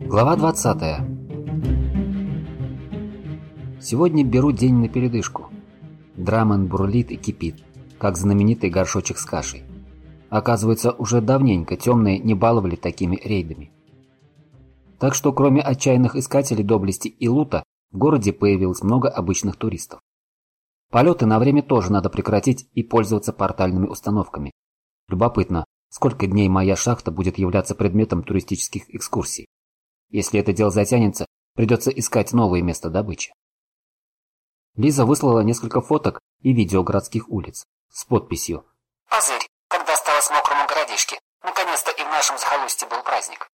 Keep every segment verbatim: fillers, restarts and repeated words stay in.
Глава двадцатая. Сегодня беру день на передышку. Драмон бурлит и кипит, как знаменитый горшочек с кашей. Оказывается, уже давненько темные не баловали такими рейдами. Так что кроме отчаянных искателей доблести и лута, в городе появилось много обычных туристов. Полеты на время тоже надо прекратить и пользоваться портальными установками. Любопытно, сколько дней моя шахта будет являться предметом туристических экскурсий. Если это дело затянется, придется искать новое место добычи. Лиза выслала несколько фоток и видео городских улиц с подписью «Позырь, когда осталось мокрому городишке, наконец-то и в нашем захолустье был праздник».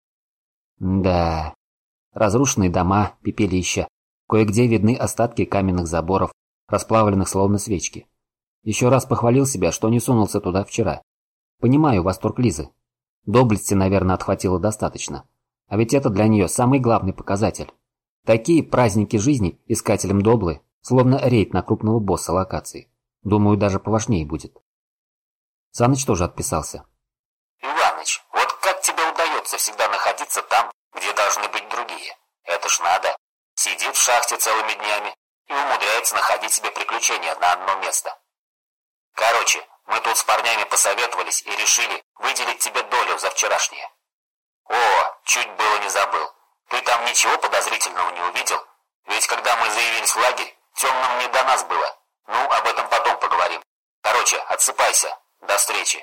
Да, разрушенные дома, пепелища, кое-где видны остатки каменных заборов, расплавленных словно свечки. Еще раз похвалил себя, что не сунулся туда вчера. Понимаю восторг Лизы. Доблести, наверное, отхватило достаточно. А ведь это для нее самый главный показатель. Такие праздники жизни искателям доблы, словно рейд на крупного босса локации. Думаю, даже поважнее будет. Саныч тоже отписался. «Иваныч, вот как тебе удается всегда находиться там, где должны быть другие? Это ж надо. Сидит в шахте целыми днями и умудряется находить себе приключения на одно место. Короче, мы тут с парнями посоветовались и решили выделить тебе долю за вчерашнее. О, чуть было не забыл. Ты там ничего подозрительного не увидел? Ведь когда мы заявились в лагерь, темным не до нас было. Ну, об этом потом поговорим. Короче, отсыпайся. До встречи».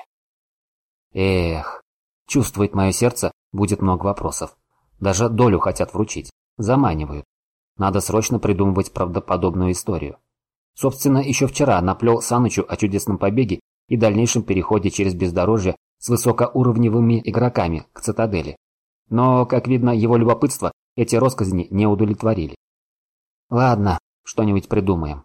Эх, чувствует мое сердце, будет много вопросов. Даже долю хотят вручить. Заманивают. Надо срочно придумывать правдоподобную историю. Собственно, еще вчера наплел Санычу о чудесном побеге и дальнейшем переходе через бездорожье с высокоуровневыми игроками к цитадели. Но, как видно, его любопытство эти россказни не удовлетворили. Ладно, что-нибудь придумаем.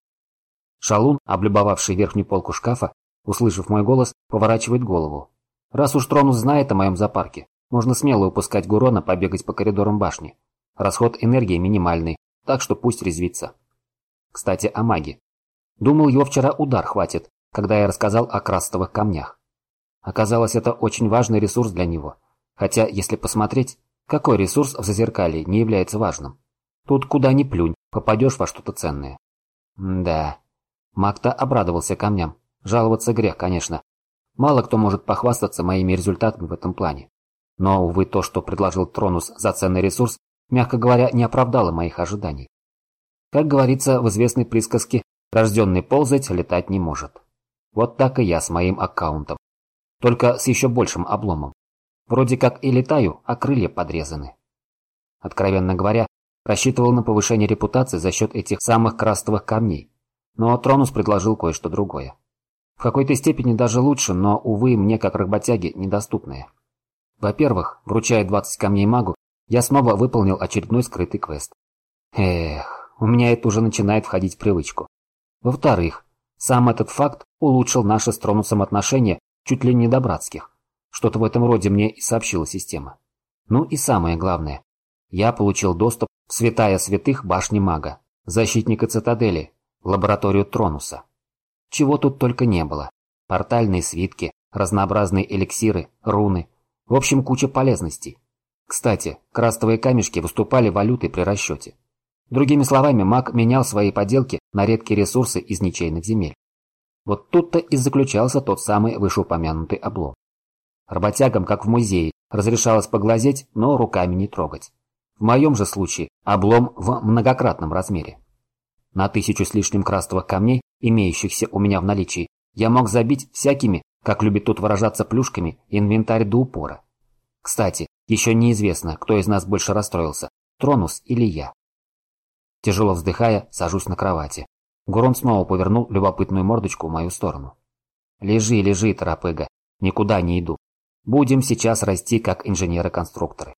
Шалун, облюбовавший верхнюю полку шкафа, услышав мой голос, поворачивает голову. Раз уж Тронус знает о моем зоопарке, можно смело упускать Гурона побегать по коридорам башни. Расход энергии минимальный, так что пусть резвится. Кстати, о маге. Думал, его вчера удар хватит, когда я рассказал о крастовых камнях. Оказалось, это очень важный ресурс для него. Хотя, если посмотреть, какой ресурс в Зазеркалье не является важным? Тут куда ни плюнь, попадешь во что-то ценное. Да, маг-то обрадовался камням. Жаловаться грех, конечно. Мало кто может похвастаться моими результатами в этом плане. Но, увы, то, что предложил Тронус за ценный ресурс, мягко говоря, не оправдало моих ожиданий. Как говорится в известной присказке, рожденный ползать летать не может. Вот так и я с моим аккаунтом. Только с еще большим обломом. Вроде как и летаю, а крылья подрезаны. Откровенно говоря, рассчитывал на повышение репутации за счет этих самых крастовых камней. Но Тронус предложил кое-что другое. В какой-то степени даже лучше, но, увы, мне как работяге недоступное. Во-первых, вручая двадцать камней магу, я снова выполнил очередной скрытый квест. Эх, у меня это уже начинает входить в привычку. Во-вторых, сам этот факт улучшил наши с Тронусом отношения чуть ли не до братских. Что-то в этом роде мне и сообщила система. Ну и самое главное. Я получил доступ в святая святых башни мага, защитника цитадели, лабораторию Тронуса. Чего тут только не было. Портальные свитки, разнообразные эликсиры, руны. В общем, куча полезностей. Кстати, крастовые камешки выступали валютой при расчете. Другими словами, маг менял свои поделки на редкие ресурсы из ничейных земель. Вот тут-то и заключался тот самый вышеупомянутый облом. Работягам, как в музее, разрешалось поглазеть, но руками не трогать. В моем же случае облом в многократном размере. На тысячу с лишним крастовых камней, имеющихся у меня в наличии, я мог забить всякими, как любит тут выражаться плюшками, инвентарь до упора. Кстати, еще неизвестно, кто из нас больше расстроился, Тронус или я. Тяжело вздыхая, сажусь на кровати. Гурон снова повернул любопытную мордочку в мою сторону. «Лежи, лежи, торопыга, никуда не иду. Будем сейчас расти, как инженеры-конструкторы».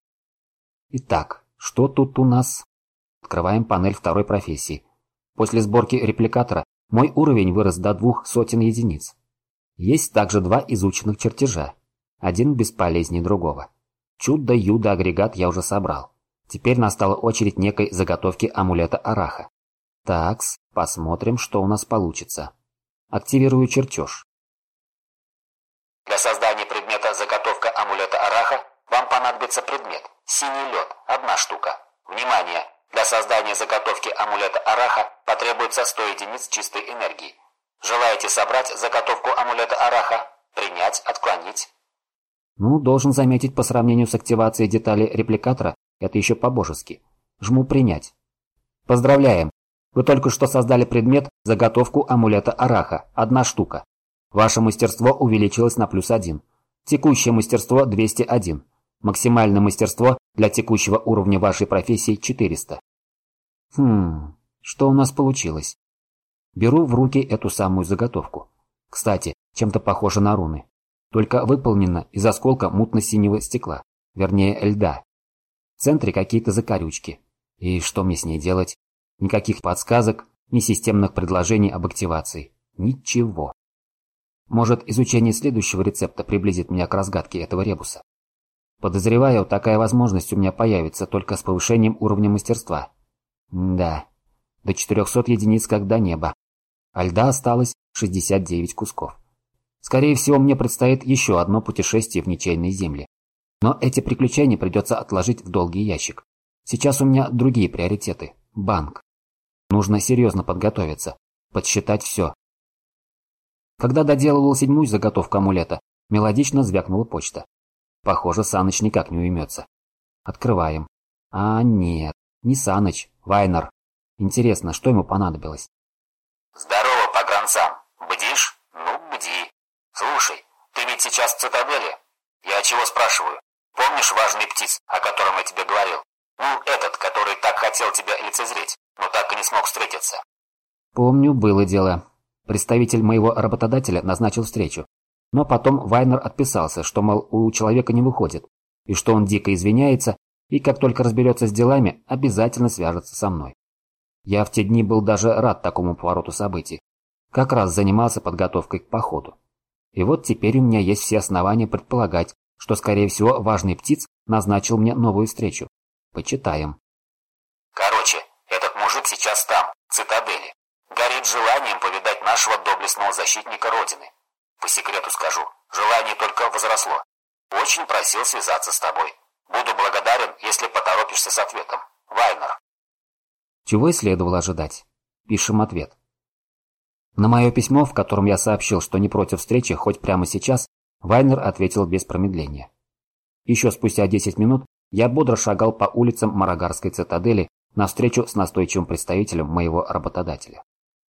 Итак, что тут у нас? Открываем панель второй профессии. После сборки репликатора мой уровень вырос до двух сотен единиц. Есть также два изученных чертежа. Один бесполезнее другого. Чудо-юдо-агрегат я уже собрал. Теперь настала очередь некой заготовки амулета Араха. Такс, посмотрим, что у нас получится. Активирую чертеж. Для создания предмета заготовка амулета Араха Вам понадобится предмет. Синий лед. Одна штука. Внимание! Для создания заготовки амулета Араха потребуется сто единиц чистой энергии. Желаете собрать заготовку амулета Араха? Принять, отклонить? Ну, должен заметить, по сравнению с активацией детали репликатора, это еще по-божески. Жму «Принять». Поздравляем! Вы только что создали предмет заготовку амулета Араха. Одна штука. Ваше мастерство увеличилось на плюс один. Текущее мастерство двести один. Максимальное мастерство для текущего уровня вашей профессии четыреста. Хм, что у нас получилось? Беру в руки эту самую заготовку. Кстати, чем-то похоже на руны. Только выполнена из осколка мутно-синего стекла, вернее льда. В центре какие-то закорючки. И что мне с ней делать? Никаких подсказок, ни системных предложений об активации. Ничего. Может, изучение следующего рецепта приблизит меня к разгадке этого ребуса. Подозреваю, такая возможность у меня появится только с повышением уровня мастерства. Да, до четырехсот единиц как до неба. А льда осталось шестьдесят девять кусков. Скорее всего, мне предстоит еще одно путешествие в ничейные земли. Но эти приключения придется отложить в долгий ящик. Сейчас у меня другие приоритеты. Банк. Нужно серьезно подготовиться, подсчитать все. Когда доделывал седьмую заготовку амулета, мелодично звякнула почта. Похоже, Саныч никак не уймется. Открываем. А нет, не Саныч, Вайнер. Интересно, что ему понадобилось? Здорово, погранцам. Бдишь? Ну, бди. Слушай, ты ведь сейчас в цитадели? Я чего спрашиваю? Помнишь важный птиц, о котором я тебе говорил? Ну, этот, который так хотел тебя лицезреть, но так и не смог встретиться. Помню, было дело. Представитель моего работодателя назначил встречу. Но потом Вайнер отписался, что, мол, у человека не выходит, и что он дико извиняется, и как только разберется с делами, обязательно свяжется со мной. Я в те дни был даже рад такому повороту событий. Как раз занимался подготовкой к походу. И вот теперь у меня есть все основания предполагать, что, скорее всего, важный птиц назначил мне новую встречу. Почитаем. Короче, этот мужик сейчас там, в цитадели. Горит желанием повидать нашего доблестного защитника Родины. По секрету скажу, желание только возросло. Очень просил связаться с тобой. Буду благодарен, если поторопишься с ответом. Вайнер. Чего и следовало ожидать. Пишем ответ. На мое письмо, в котором я сообщил, что не против встречи хоть прямо сейчас, Вайнер ответил без промедления. Еще спустя десять минут я бодро шагал по улицам Марагарской цитадели навстречу с настойчивым представителем моего работодателя.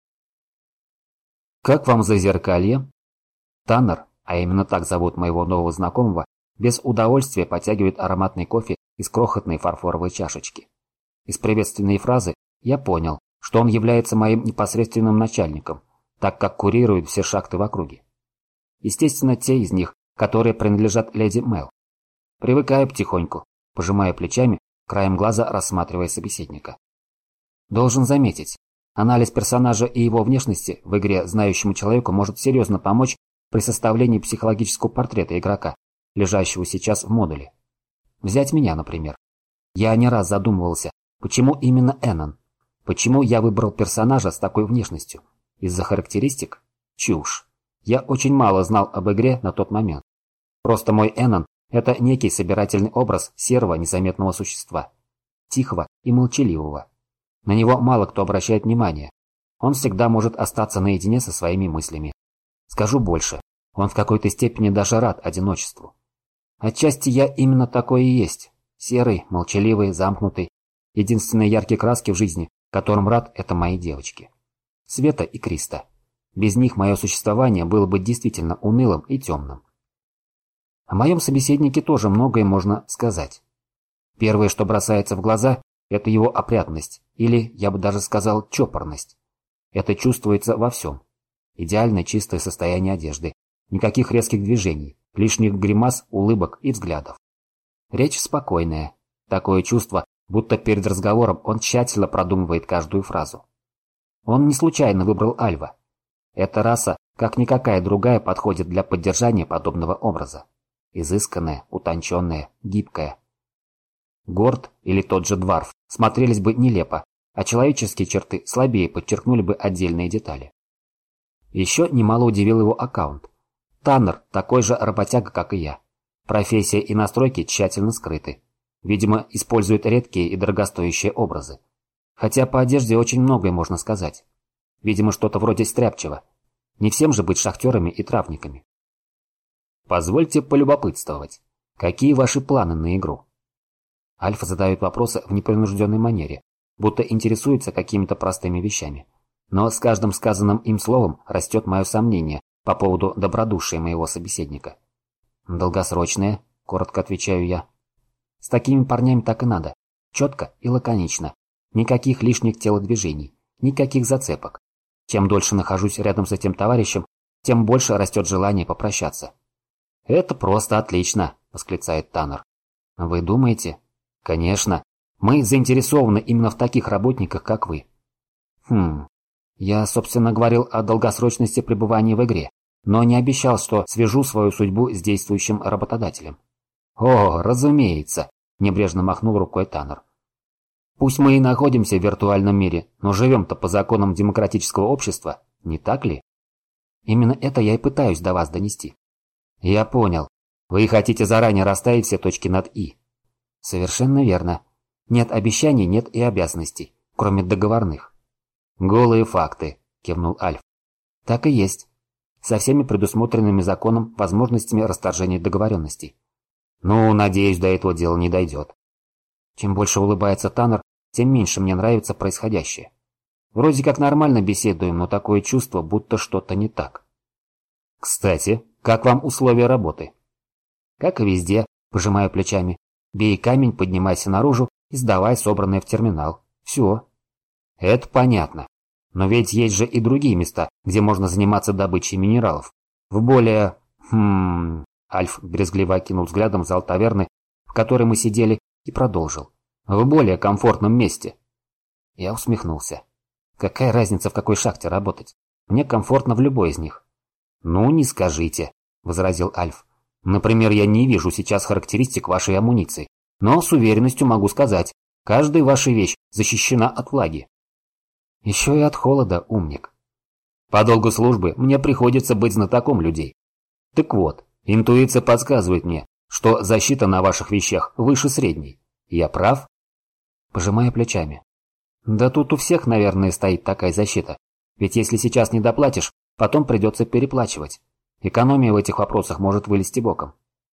«Как вам зазеркалье?» Таннер, а именно так зовут моего нового знакомого, без удовольствия потягивает ароматный кофе из крохотной фарфоровой чашечки. Из приветственной фразы я понял, что он является моим непосредственным начальником, так как курирует все шахты в округе. Естественно, те из них, которые принадлежат леди Мэл. Привыкаю потихоньку, пожимая плечами, краем глаза рассматривая собеседника. Должен заметить, анализ персонажа и его внешности в игре знающему человеку может серьезно помочь при составлении психологического портрета игрока, лежащего сейчас в модуле. Взять меня, например. Я не раз задумывался, почему именно Эннон? Почему я выбрал персонажа с такой внешностью? Из-за характеристик? Чушь. Я очень мало знал об игре на тот момент. Просто мой Эннон – это некий собирательный образ серого незаметного существа. Тихого и молчаливого. На него мало кто обращает внимание. Он всегда может остаться наедине со своими мыслями. Скажу больше, он в какой-то степени даже рад одиночеству. Отчасти я именно такой и есть. Серый, молчаливый, замкнутый. Единственные яркие краски в жизни, которым рад, это мои девочки. Света и Криста. Без них мое существование было бы действительно унылым и темным. О моем собеседнике тоже многое можно сказать. Первое, что бросается в глаза, это его опрятность, или, я бы даже сказал, чопорность. Это чувствуется во всем. Идеально чистое состояние одежды, никаких резких движений, лишних гримас, улыбок и взглядов. Речь спокойная. Такое чувство, будто перед разговором он тщательно продумывает каждую фразу. Он не случайно выбрал Альва. Эта раса, как никакая другая, подходит для поддержания подобного образа. Изысканная, утонченная, гибкая. Горд или тот же Дварф смотрелись бы нелепо, а человеческие черты слабее подчеркнули бы отдельные детали. Еще немало удивил его аккаунт. Таннер такой же работяга, как и я. Профессия и настройки тщательно скрыты. Видимо, используют редкие и дорогостоящие образы. Хотя по одежде очень многое можно сказать. Видимо, что-то вроде стряпчего. Не всем же быть шахтерами и травниками. Позвольте полюбопытствовать. Какие ваши планы на игру? Альфа задает вопросы в непринужденной манере, будто интересуется какими-то простыми вещами. Но с каждым сказанным им словом растет мое сомнение по поводу добродушия моего собеседника. «Долгосрочные», — коротко отвечаю я. «С такими парнями так и надо. Четко и лаконично. Никаких лишних телодвижений, никаких зацепок. Чем дольше нахожусь рядом с этим товарищем, тем больше растет желание попрощаться». «Это просто отлично», — восклицает Таннер. «Вы думаете?» «Конечно. Мы заинтересованы именно в таких работниках, как вы». «Хм. Я, собственно, говорил о долгосрочности пребывания в игре, но не обещал, что свяжу свою судьбу с действующим работодателем». «О, разумеется», — небрежно махнул рукой Таннер. «Пусть мы и находимся в виртуальном мире, но живем-то по законам демократического общества, не так ли?» «Именно это я и пытаюсь до вас донести». «Я понял. Вы хотите заранее расставить все точки над «и». «Совершенно верно. Нет обещаний, нет и обязанностей, кроме договорных». «Голые факты», — кивнул Альф. «Так и есть. Со всеми предусмотренными законом возможностями расторжения договоренностей». «Ну, надеюсь, до этого дела не дойдет». Чем больше улыбается Таннер, тем меньше мне нравится происходящее. Вроде как нормально беседуем, но такое чувство, будто что-то не так. «Кстати, как вам условия работы?» «Как и везде», — пожимаю плечами. «Бей камень, поднимайся наружу и сдавай собранное в терминал. Все». «Это понятно. Но ведь есть же и другие места, где можно заниматься добычей минералов. В более... Хм...» Альф брезгливо окинул взглядом зал таверны, в которой мы сидели, и продолжил. «В более комфортном месте». Я усмехнулся. «Какая разница, в какой шахте работать? Мне комфортно в любой из них». «Ну, не скажите», — возразил Альф. «Например, я не вижу сейчас характеристик вашей амуниции, но с уверенностью могу сказать, каждая ваша вещь защищена от влаги». «Еще и от холода, умник». «По долгу службы мне приходится быть знатоком людей. Так вот, интуиция подсказывает мне, что защита на ваших вещах выше средней. Я прав?» Пожимая плечами. «Да тут у всех, наверное, стоит такая защита. Ведь если сейчас не доплатишь, потом придется переплачивать. Экономия в этих вопросах может вылезти боком».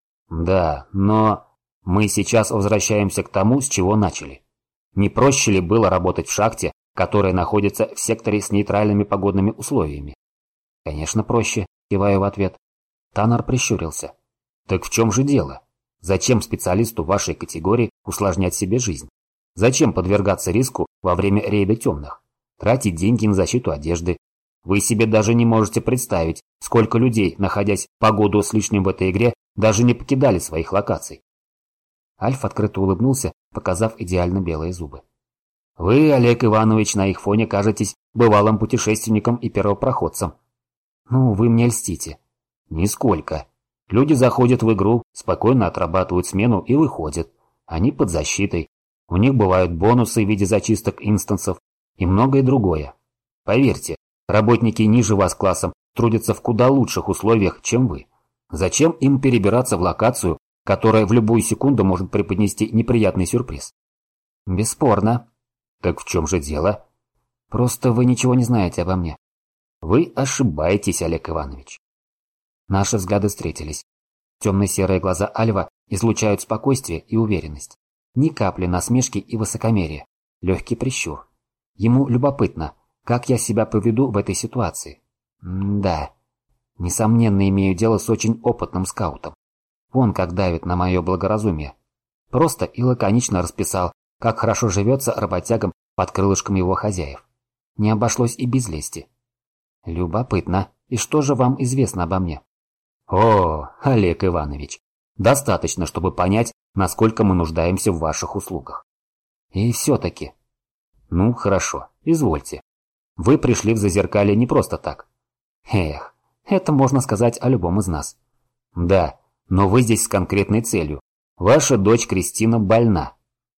«Да, но мы сейчас возвращаемся к тому, с чего начали. Не проще ли было работать в шахте, которая находится в секторе с нейтральными погодными условиями?» «Конечно, проще», — киваю в ответ. Таннер прищурился. «Так в чем же дело? Зачем специалисту вашей категории усложнять себе жизнь? Зачем подвергаться риску во время рейда темных? Тратить деньги на защиту одежды? Вы себе даже не можете представить, сколько людей, находясь по году с лишним в этой игре, даже не покидали своих локаций». Альф открыто улыбнулся, показав идеально белые зубы. «Вы, Олег Иванович, на их фоне кажетесь бывалым путешественником и первопроходцем». «Ну, вы мне льстите». «Нисколько. Люди заходят в игру, спокойно отрабатывают смену и выходят. Они под защитой. У них бывают бонусы в виде зачисток инстансов и многое другое. Поверьте, работники ниже вас классом трудятся в куда лучших условиях, чем вы. Зачем им перебираться в локацию, которая в любую секунду может преподнести неприятный сюрприз?» «Бесспорно». «Так в чем же дело?» «Просто вы ничего не знаете обо мне». «Вы ошибаетесь, Олег Иванович». Наши взгляды встретились. Темно-серые глаза Альва излучают спокойствие и уверенность. Ни капли насмешки и высокомерия. Легкий прищур. Ему любопытно, как я себя поведу в этой ситуации. М-да. Несомненно, имею дело с очень опытным скаутом. Он как давит на мое благоразумие. Просто и лаконично расписал, как хорошо живется работягам под крылышком его хозяев. Не обошлось и без лести. Любопытно. И что же вам известно обо мне? О, Олег Иванович, достаточно, чтобы понять, насколько мы нуждаемся в ваших услугах. И все-таки. Ну, хорошо, извольте. Вы пришли в Зазеркалье не просто так. Эх, это можно сказать о любом из нас. Да, но вы здесь с конкретной целью. Ваша дочь Кристина больна.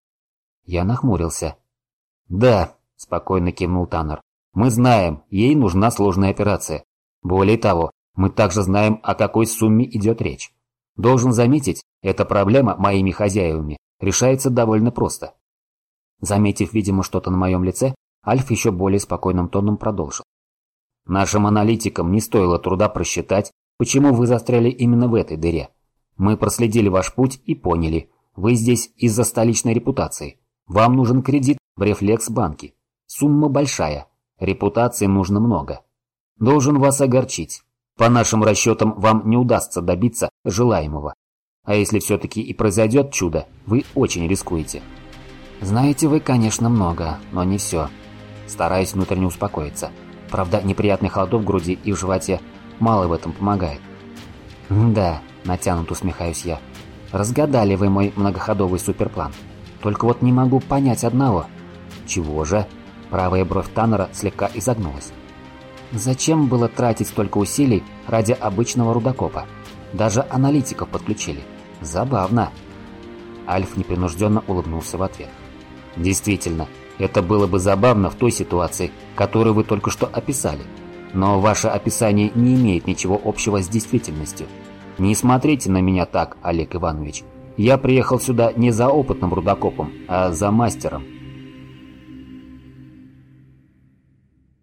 Я нахмурился. Да, спокойно кивнул Таннер. Мы знаем, ей нужна сложная операция. Более того, мы также знаем, о какой сумме идет речь. Должен заметить, эта проблема моими хозяевами решается довольно просто. Заметив, видимо, что-то на моем лице, Альф еще более спокойным тоном продолжил. Нашим аналитикам не стоило труда просчитать, почему вы застряли именно в этой дыре. Мы проследили ваш путь и поняли, вы здесь из-за столичной репутации. Вам нужен кредит в Рефлекс-банке. Сумма большая, репутации нужно много. Должен вас огорчить. По нашим расчетам, вам не удастся добиться желаемого. А если все-таки и произойдет чудо, вы очень рискуете. Знаете вы, конечно, много, но не все. Стараюсь внутренне успокоиться. Правда, неприятный холодок в груди и в животе мало в этом помогает. Да, натянуто усмехаюсь я. Разгадали вы мой многоходовый суперплан. Только вот не могу понять одного. Чего же? Правая бровь Таннера слегка изогнулась. Зачем было тратить столько усилий ради обычного рудокопа? Даже аналитиков подключили. Забавно. Альф непринужденно улыбнулся в ответ. Действительно, это было бы забавно в той ситуации, которую вы только что описали. Но ваше описание не имеет ничего общего с действительностью. Не смотрите на меня так, Олег Иванович. Я приехал сюда не за опытным рудокопом, а за мастером.